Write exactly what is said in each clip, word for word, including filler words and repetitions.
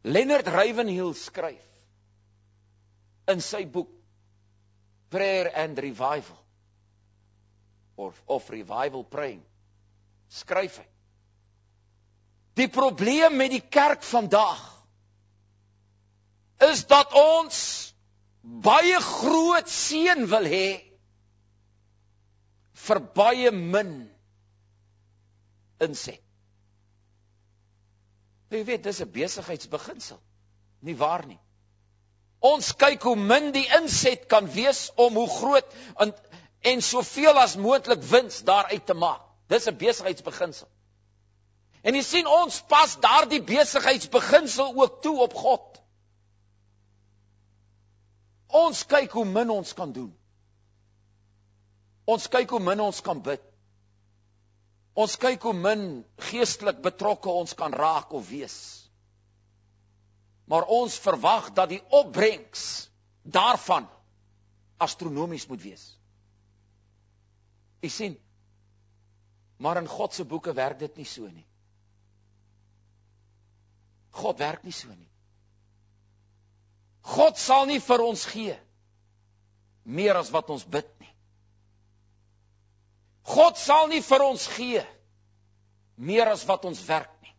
Leonard Ravenhill skryf in sy boek Prayer and Revival, of, of Revival Praying, skryf hy, die probleem met die kerk vandag is dat ons baie groot seën wil hê vir baie min inset. Jy weet, dis 'n besigheidsbeginsel, nie waar nie. Ons kyk hoe min die inset kan wees om hoe groot en, en soveel as moontlik wins daaruit te maak. Dis 'n besigheidsbeginsel. En jy sien, ons pas daardie besigheidsbeginsel ook toe op God. Ons kyk hoe min ons kan doen. Ons kyk hoe min ons kan bid. Ons kyk hoe min geestelik betrokke ons kan raak of wees. Maar ons verwag dat die opbrengs daarvan astronomies moet wees. Jy sien, maar in God se boeke werk dit nie so nie. God werk nie so nie. God sal nie vir ons gee meer as wat ons bid nie. God sal nie vir ons gee meer as wat ons werk nie.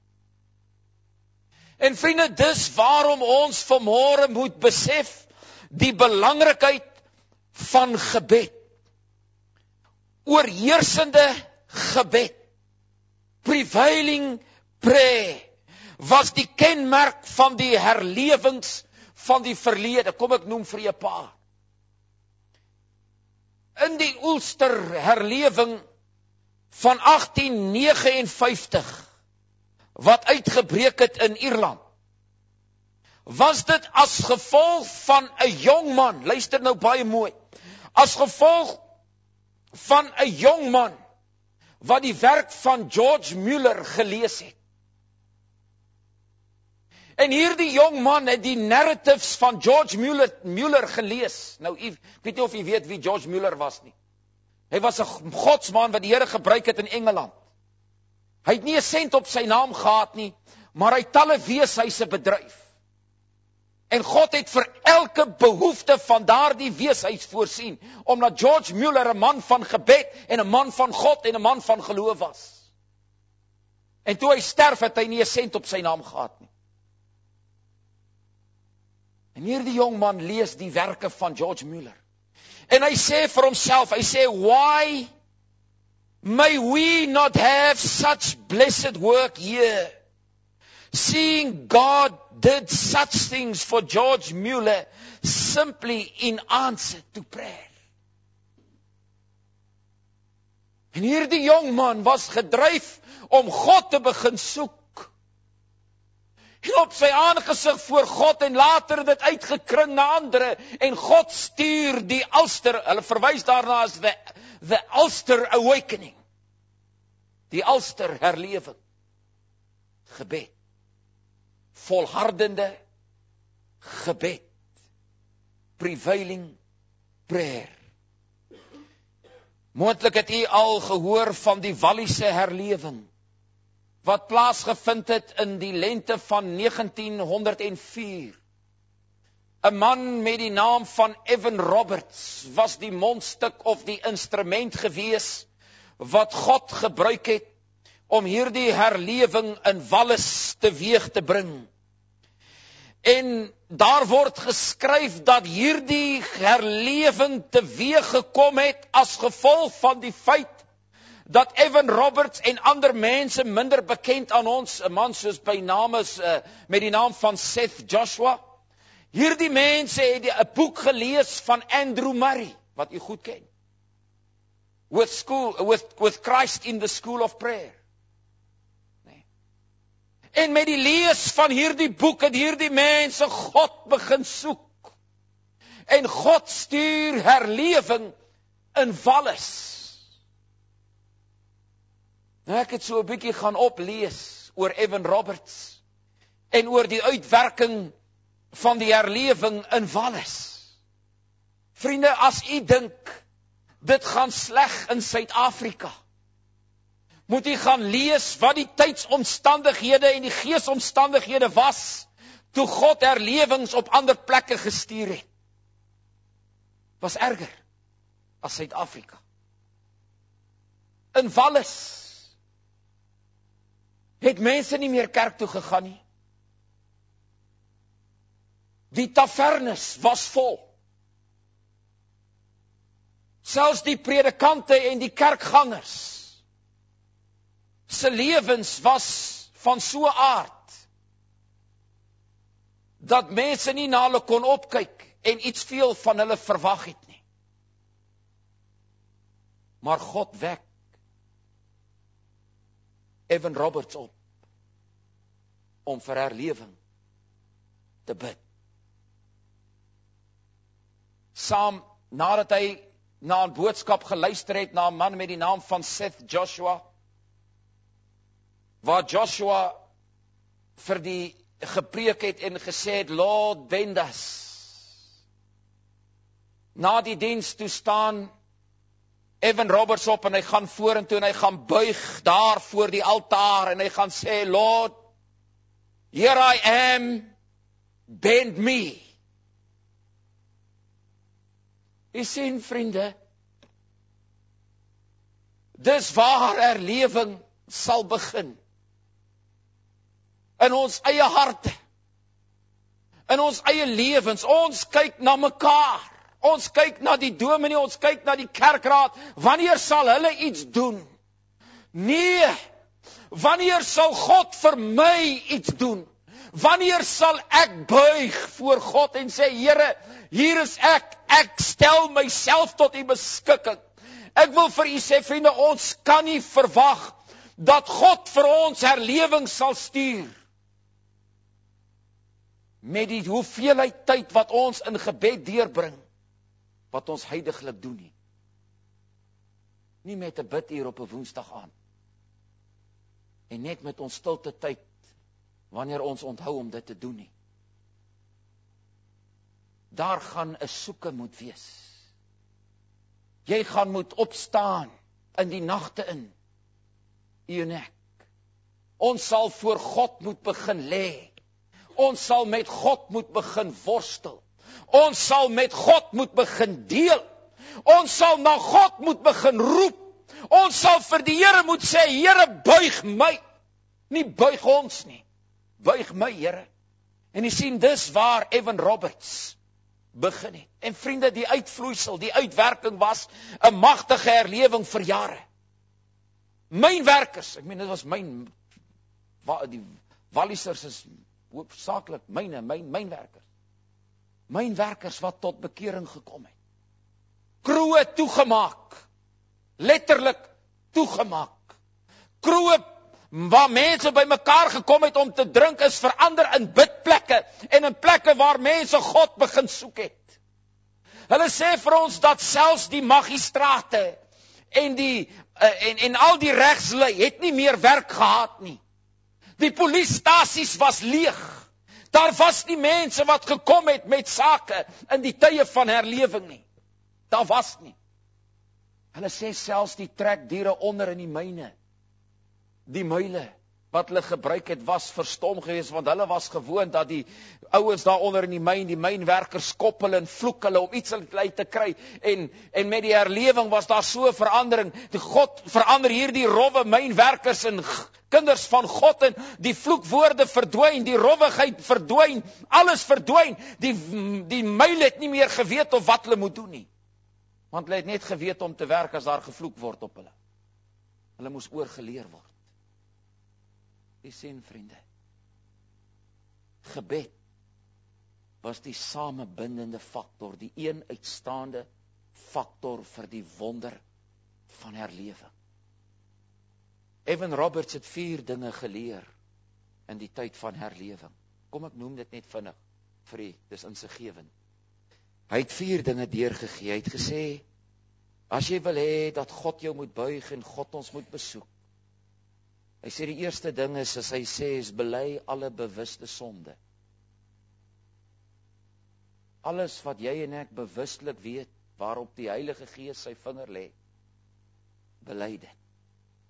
En vriende, dis waarom ons vanmôre moet besef die belangrikheid van gebed. Oorheersende gebed, prevailing prayer, was die kenmerk van die herlewings van die verlede. Kom ek noem vir julle 'n paar. In die Ulster herlewing van agtien negenenvyftig, wat uitgebreek het in Ierland, was dit as gevolg van 'n jong man, luister nou baie mooi, as gevolg van 'n jong man, wat die werk van George Muller gelees het. En hierdie jong man het die narratives van George Muller, Muller gelees. Nou, ek weet nie of jy weet wie George Muller was nie. Hy was 'n godsman wat die Here gebruik het in Engeland. Hy het nie 'n sent op sy naam gehad nie, maar hy het talle weeshuise bedryf. En God het vir elke behoefte van daardie weeshuis voorsien, omdat George Muller 'n man van gebed en 'n man van God en 'n man van geloof was. En toe hy sterf, het hy nie 'n sent op sy naam gehad nie. En hierdie jong man lees die werke van George Muller. En hy sê vir homself, hy sê, why may we not have such blessed work here? Seeing God did such things for George Muller simply in answer to prayer. En hierdie jong man was gedryf om God te begin soek. En op sy aangesig voor God en later dit uitgekring na ander. En God stuur die Ulster, hulle verwys daarna as the, the Ulster Awakening. Die Ulster herlewing. Gebed. Volhardende gebed. Prevailing prayer. Moontlik het u al gehoor van die Walliese herlewing, wat plaasgevind het in die lente van negentien honderd vier. 'n man met die naam van Evan Roberts was die mondstuk of die instrument gewees wat God gebruik het om hierdie herlewing in Wallis teweeg te bring. En daar word geskryf dat hierdie herlewing teweeg gekom het as gevolg van die feit dat Evan Roberts en ander mense minder bekend aan ons, 'n man soos by naam is, uh, met die naam van Seth Joshua, hierdie mense het 'n boek gelees van Andrew Murray, wat u goed ken. With school, with, with Christ in the School of Prayer. Nee. En met die lees van hierdie boek het hierdie mense God begin soek. En God stuur herlewing in Wallis. Nou ek het so 'n bietjie gaan oplees oor Evan Roberts en oor die uitwerking van die herlewing in Wallis. Vriende, as u dink dit gaan sleg in Suid-Afrika, moet u gaan lees wat die tydsomstandighede en die geesomstandighede was toe God herlewings op ander plekke gestuur het, was erger as Suid-Afrika. In Wallis het mense nie meer kerk toe gegaan nie. Die tavernes was vol. Selfs die predikante en die kerkgangers se lewens was van so 'n aard dat mense nie na hulle kon opkyk en iets veel van hulle verwag het nie. Maar God wek Evan Roberts op om vir herlewing te bid. Saam, nadat hy na 'n boodskap geluister het na 'n man met die naam van Seth Joshua, waar Joshua vir die gepreek het en gesê het, Lord, bend us. Na die diens toe staan Evan Roberts op en hy gaan vorentoe en hy gaan buig daar voor die altaar en hy gaan sê, Lord, here I am, bend me. U sien, vriende, dis waar herlewing sal begin. In ons eie harte, in ons eie lewens, ons kyk na mekaar, ons kyk na die dominee, ons kyk na die kerkraad, wanneer sal hulle iets doen? Nee, wanneer sal God vir my iets doen? Wanneer sal ek buig voor God en sê, Here, hier is ek, ek stel myself tot u beskikking. Ek wil vir u sê, vriende, ons kan nie verwag dat God vir ons herlewing sal stuur met die hoeveelheid tyd wat ons in gebed deurbring, wat ons heiliglik doen nie. Nie met 'n biduur op 'n Woensdag aan. En net met ons stilte tyd, wanneer ons onthou om dit te doen nie. Daar gaan 'n soeke moet wees. Jy gaan moet opstaan in die nagte in, u en ek. Ons sal voor God moet begin lê. Ons sal met God moet begin worstel. Ons sal met God moet begin deel. Ons sal na God moet begin roep. Ons sal vir die Here moet sê, Here, buig my. Nie buig ons nie. Buig my, Here. En jy sien, dis waar Evan Roberts begin het. En vriende, die uitvloeisel, die uitwerking was 'n magtige herlewing vir jare. Mynwerkers, ek meen dit was myn, die Wallisers is hoofsaaklik myne, myn, mynwerkers. Mynwerkers wat tot bekering gekom het. Kroe toegemaak, letterlik toegemaak. Kroe waar mense by mekaar gekom het om te drink, is verander in bidplekke en in plekke waar mense God begin soek het. Hulle sê vir ons dat selfs die magistrate en die en en al die regslui het nie meer werk gehad nie. Die polisiestasies was leeg. Daar was nie mense wat gekom het met sake in die tye van herlewing nie. Daar was nie. Hulle sê selfs die trekdiere onder in die myne, die muile wat hulle gebruik het, was verstom geweest, want hulle was gewoond dat die ouens daar onder in die myn, die mynwerkers skop hulle en vloek hulle om iets uit te kry, en, en met die herlewing was daar so 'n verandering, die God verander hierdie rowwe mynwerkers in kinders van God, en die vloekwoorde verdwyn, die rowwigheid verdwyn, alles verdwyn, die, die myl het nie meer geweet of wat hulle moet doen nie, want hulle het net geweet om te werk as daar gevloek word op hulle. Hulle moes oorgeleer word. Jy sien, vriende, gebed was die samebindende faktor, die een uitstaande faktor vir die wonder van herlewing. Evan Roberts het vier dinge geleer in die tyd van herlewing. Kom, ek noem dit net vinnig vir u, dis insiggewend. Hy het vier dinge deurgegee. Hy het gesê, as jy wil hê dat God jou moet buig en God ons moet besoek, hy sê die eerste ding is, as hy sê, is bely alle bewuste sonde. Alles wat jy en ek bewustelik weet, waarop die Heilige Gees sy vinger lê, bely dit.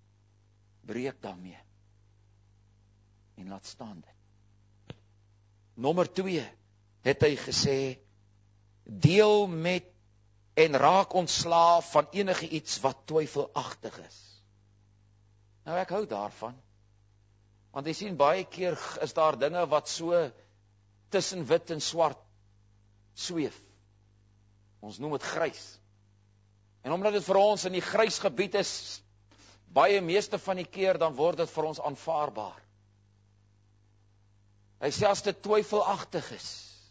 Breek daarmee. En laat staan dit. Nommer twee, het hy gesê, deel met en raak ontslaaf van enige iets wat twyfelagtig is. Nou ek hou daarvan, want jy sien baie keer is daar dinge wat so tussen wit en swart sweef. Ons noem dit grys. En omdat dit vir ons in die grys gebied is, baie meeste van die keer, dan word dit vir ons aanvaarbaar. Hy sê as dit twyfelagtig is,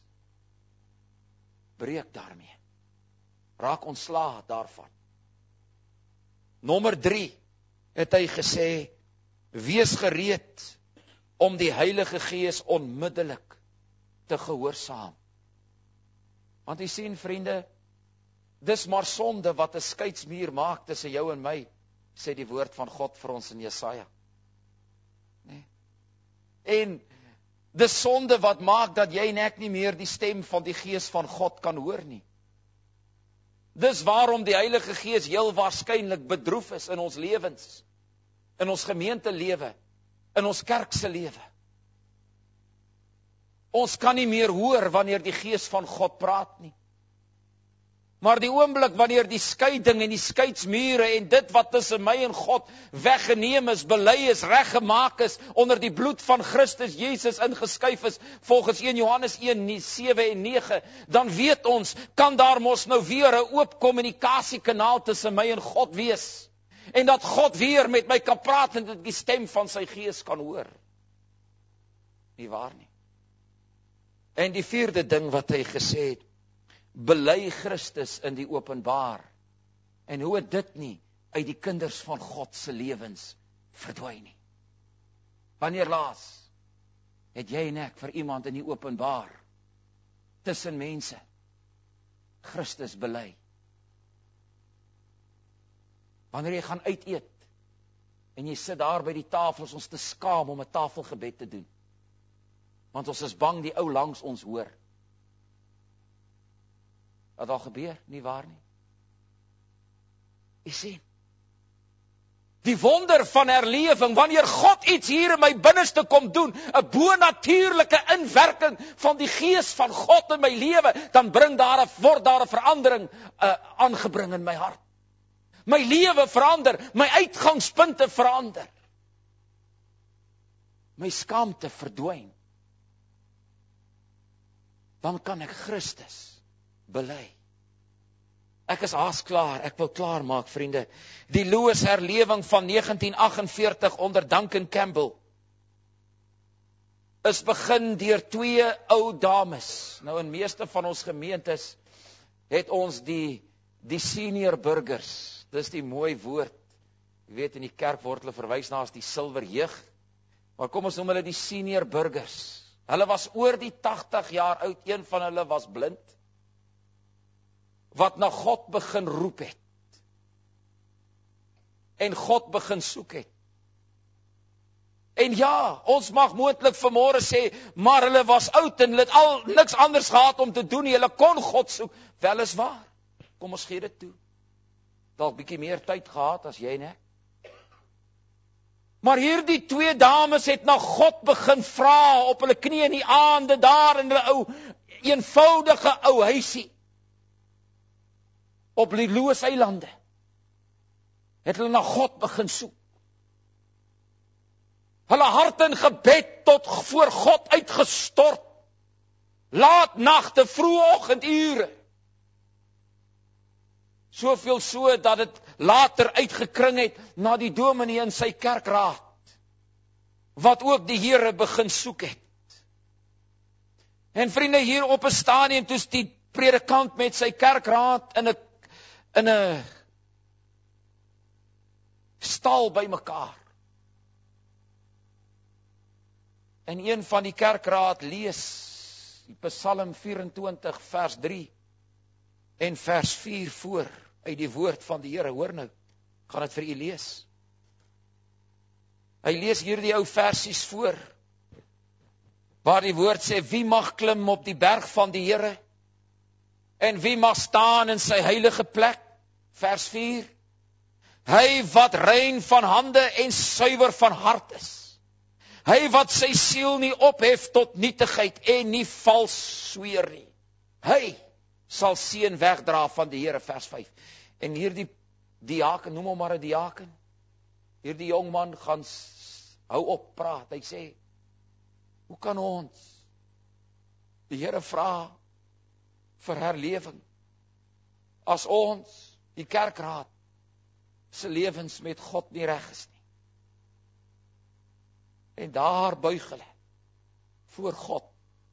breek daarmee. Raak ontslae daarvan. Nommer drie, het hy gesê, wees gereed om die Heilige Gees onmiddellik te gehoorsaam. Want jy sien, vriende, dis maar sonde wat 'n skeidsmuur maak tussen jou en my, sê die woord van God vir ons in Jesaja. Nee. En dis sonde wat maak dat jy en ek nie meer die stem van die Gees van God kan hoor nie. Dis waarom die Heilige Gees heel waarskynlik bedroef is in ons lewens, in ons gemeentelewe, in ons kerkse lewe. Ons kan nie meer hoor wanneer die Gees van God praat nie. Maar die oomblik wanneer die skeiding en die skeidsmure en dit wat tussen my en God weggeneem is, belei is, reggemaak is, onder die bloed van Christus Jesus ingeskuif is, volgens eerste Johannes een, sewe en nege, dan weet ons, kan daar mos nou weer 'n oop kommunikasiekanaal tussen my en God wees. En dat God weer met my kan praat en dat die stem van sy Gees kan hoor. Nie waar nie. En die vierde ding wat hy gesê het, belei Christus in die openbaar. En hoe het dit nie uit die kinders van God se lewens verdwyn nie. Wanneer laas het jy en ek vir iemand in die openbaar, tussen mense, Christus belei? Wanneer jy gaan uit eet, en jy sit daar by die tafel, is ons te skaam om 'n tafelgebed te doen. Want ons is bang die ou langs ons hoor. Wat al gebeur, nie waar nie. Jy sien, die wonder van herlewing, wanneer God iets hier in my binneste kom doen, 'n bonatuurlike inwerking van die Gees van God in my lewe, dan bring daar 'n word daar 'n verandering uh, aangebring in my hart. My lewe verander, my uitgangspunte verander. My skaamte verdwyn. Dan kan ek Christus belei. Ek is haas klaar, ek wil klaar maak, vriende. Die Lewis herlewing van negentien agt en veertig onder Duncan Campbell is begin deur twee ou dames. Nou in meeste van ons gemeentes het ons die die senior burgers. Dis die mooi woord. Jy weet, in die kerk word hulle verwys na as die silwer jeug. Maar kom ons noem hulle die senior burgers. Hulle was oor die tagtig jaar oud, een van hulle was blind, wat na God begin roep het, en God begin soek het. En ja, ons mag moontlik vanmôre sê, maar hulle was oud, en hulle het al niks anders gehad om te doen nie, hulle kon God soek, wel is waar, kom ons gee dit toe, dalk bietjie meer tyd gehad as jy en ek. Maar hierdie twee dames het na God begin vra op hulle knie in die aande daar in hulle ou eenvoudige ou huisie op die Lewis eilande. Het hulle na God begin soek. Hulle harte in gebed tot voor God uitgestort. Laat nagte, vroeë oggendure. Soveel so dat dit later uitgekring het na die dominee in sy kerkraad, wat ook die Here begin soek het. En vriende, hier op 'n stadium toe die predikant met sy kerkraad in 'n in 'n stal bymekaar. En een van die kerkraad lees die Psalm vyf en twintig vers drie en vers vier voor uit die woord van die Here. Hoor nou, ek gaan dit vir u lees. Hy lees hierdie ou versies voor, waar die woord sê, wie mag klim op die berg van die Here, en wie mag staan in sy heilige plek, vers vier, hy wat rein van hande en suiwer van hart is, Hy wat sy siel nie ophef tot nietigheid en nie vals sweer nie. Hy sal seën wegdra van die Here, vers vyf. En hierdie diaken, noem hom maar 'n diaken. Hierdie jong man gaan hou op praat. Hy sê, hoe kan ons die Here vra vir herlewing as ons, die kerkraad, se lewens met God nie reg is nie? En daar buig hulle voor God.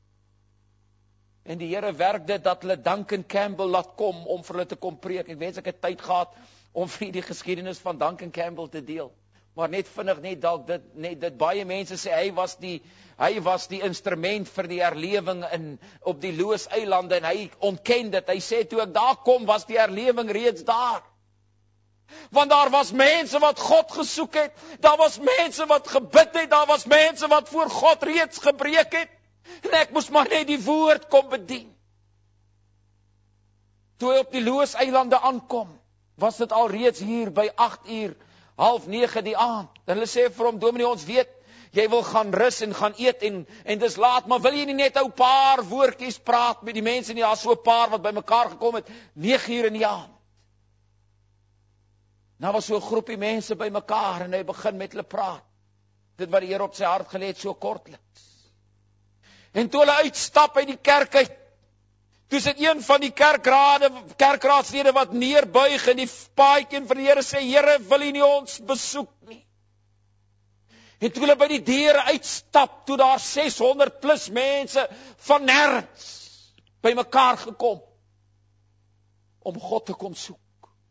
En die Here werk dit dat hulle Duncan Campbell laat kom om vir hulle te kom preek. Ek wens ek het tyd gehad om vir die geskiedenis van Duncan Campbell te deel. Maar net vinnig net dalk dit net dit baie mense sê hy was die hy was die instrument vir die herlewing in op die Loos-eilande en hy ontken dit. Hy sê toe ek daar kom was die herlewing reeds daar. Want daar was mense wat God gesoek het, daar was mense wat gebid het, daar was mense wat voor God reeds gebreek het. En ek moes maar net die woord kom bedien. Toe hy op die Loos-eilande aankom, was dit al reeds hier by agt uur, half nege die aand. En hulle sê vir hom, dominee, ons weet, jy wil gaan rus en gaan eet en, en dis laat, maar wil jy nie net 'n paar woordjies praat met die mense nie, daar so 'n paar wat by mekaar gekom het, nege uur in die aand. Nou was so 'n groepie mense by mekaar en hy begin met hulle praat. Dit wat die Here op sy hart gelê het, so kortliks. En toe hulle uitstap uit die kerk uit, toe sit een van die kerkrade, kerkraadslede wat neerbuig en die paadjie vir die Here sê, Here, wil U nie ons besoek nie? En toe hulle by die deure uitstap, toe daar seshonderd plus mense van nêrens by mekaar gekom om God te kom soek.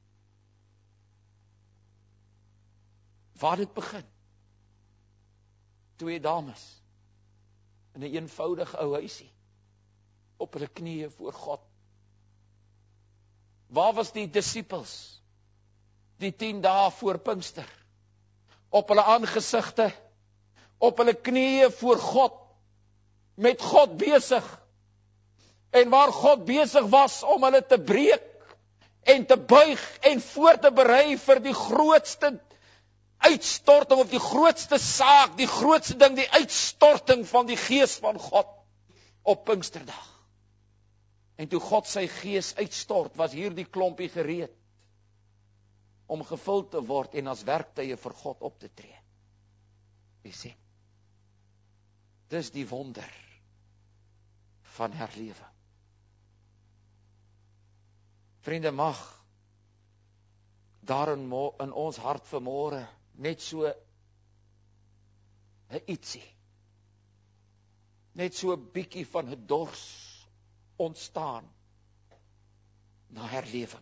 Waar dit begin? Twee dames in 'n eenvoudige ou huisie op hulle knieë voor God. Waar was die disippels die tien dae voor Pinkster? Op hulle aangesigte, op hulle knieë voor God, met God besig. En waar God besig was om hulle te breek en te buig en voor te berei vir die grootste uitstorting of die grootste saak, die grootste ding, die uitstorting van die Gees van God op Pinksterdag. En toe God sy Gees uitstort, was hierdie klompie gereed om gevul te word en as werktuie vir God op te tree. Jy sien, dis die wonder van herlewing. Vriende, mag daar in, in ons hart vanmôre net so 'n ietsie, net so 'n bietjie van 'n dors ontstaan na herlewing.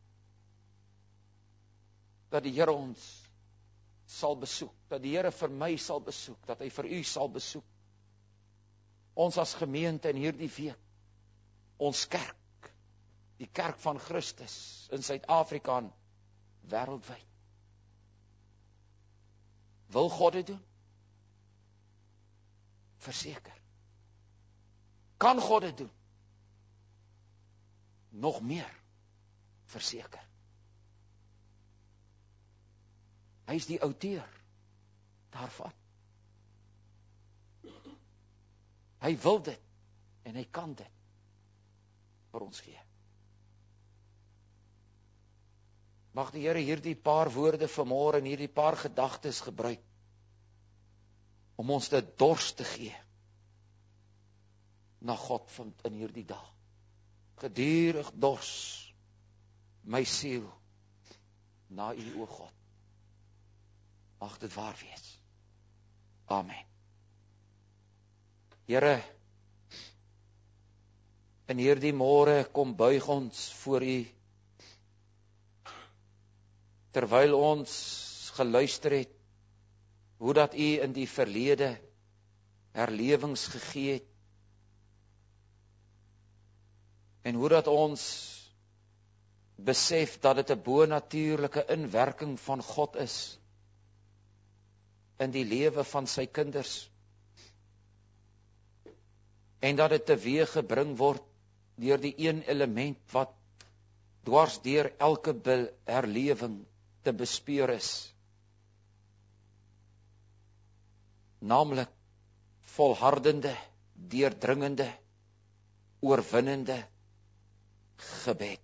Dat die Here ons sal besoek, dat die Here vir my sal besoek, dat hy vir u sal besoek. Ons as gemeente in hierdie week, ons kerk, die kerk van Christus in Suid-Afrika en wêreldwyd. Wil God dit doen? Verseker. Kan God dit doen? Nog meer. Verseker. Hy is die outeur daarvan. Hy wil dit en hy kan dit vir ons gee. Mag die Here hierdie paar woorde vanmôre en hierdie paar gedagtes gebruik om ons dit dors te gee na God van in hierdie dag. Gedurig dors my siel na u, o God. Mag dit waar wees. Amen. Here, in hierdie môre kom buig ons voor u, terwyl ons geluister het, hoe dat u in die verlede herlewings gegee het, en hoe dat ons besef dat dit 'n bonatuurlike inwerking van God is, in die lewe van sy kinders, en dat dit teweeg gebring word deur die een element wat dwars deur elke herlewing te bespeur is. naamlik volhardende, deurdringende, oorwinnende gebed.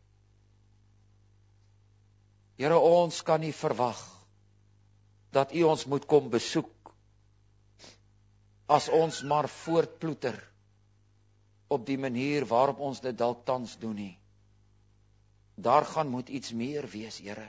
Here, ons kan nie verwag dat U ons moet kom besoek as ons maar voortploeter op die manier waarop ons dit dalk tans doen nie. Daar gaan moet iets meer wees, Here.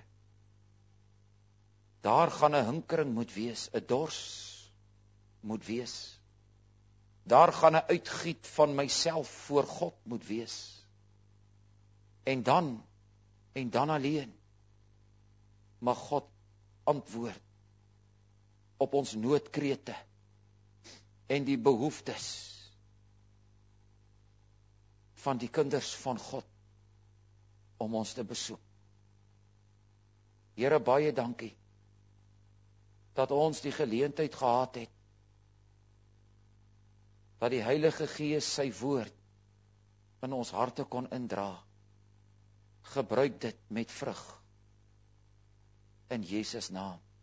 Daar gaan 'n hinkering moet wees, 'n dors moet wees. Daar gaan 'n uitgiet van myself voor God moet wees. En dan, en dan alleen, mag God antwoord op ons noodkrete en die behoeftes van die kinders van God om ons te besoek. Here, baie dankie dat ons die geleentheid gehad het dat die Heilige Gees sy woord in ons harte kon indra. Gebruik dit met vrug in Jesus naam.